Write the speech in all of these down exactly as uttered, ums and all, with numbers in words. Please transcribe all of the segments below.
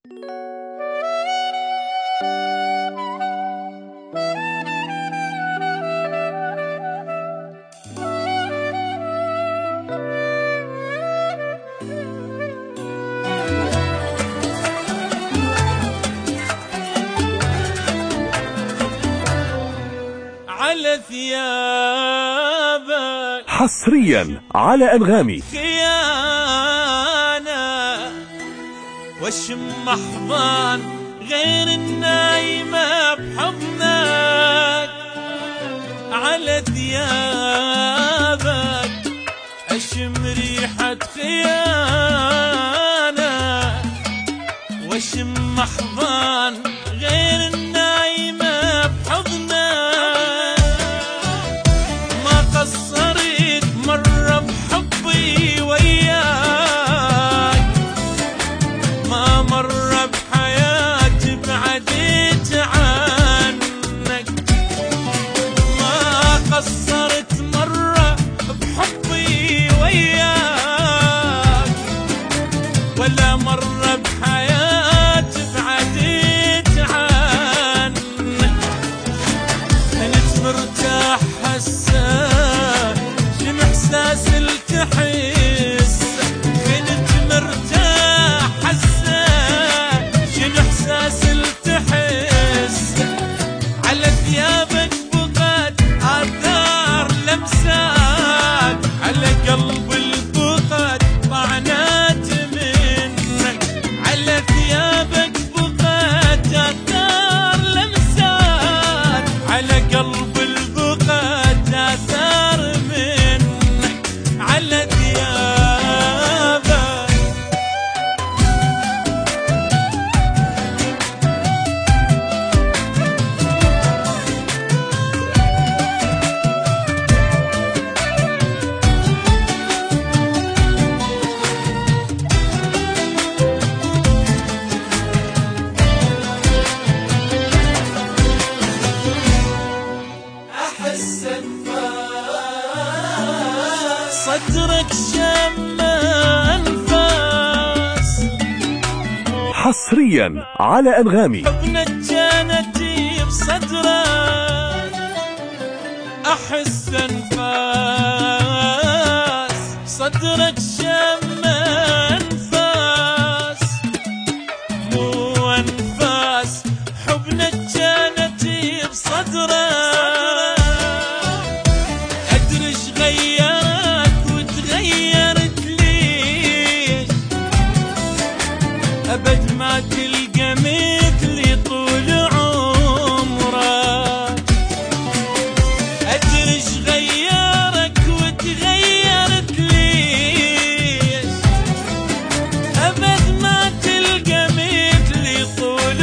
على ثيابك حصريا على أنغامي. خيانة وشم أحضان غير النايمة بحضنك. على ثيابك أشم ريحة خيانة وشم أحضان غير النايمة بحضنك. ما قصرت مرة بحبي وياك، ما مرة بحياتي بعدت عنك. ما قصرت مرة بحبي وياك، ولا مرة بحياتي بعدت عنك. كنت مرتاح هسه شنو احساس التحس. كنت مرتاح هسه شنو احساس التحس. على ثيابك بقت آثار لمسات، على قلب البقت طعنات منك. على ثيابك بقت آثار لمسات، على قلب البقت آثار منك. على ثيابك أحس أنفاس صدرك شم أنفاس. حصريا على أنغامي. حضنك جانتي بصدرك. أحس أنفاس صدرك شم أنفاس، مو أنفاس. حضنك جانتي بصدرك. أدري ايش غيرك وتغيرت ليش، أبد ما تلقى مثلي طول عمرك. أدري ايش غيرك وتغيرت ليش، أبد ما تلقى مثلي طول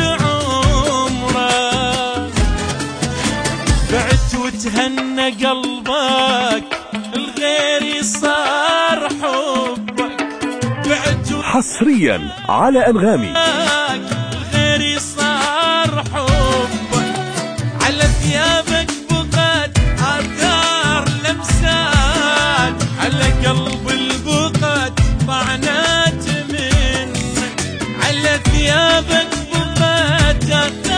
عمرك. بعت وتهنى قلبك الغيري صار حبك. بعت حصريا على أنغامي. الغيري صار حبك. على ثيابك بقت آثار لمسات، على قلب البقت طعنات منك. على ثيابك بقت آثار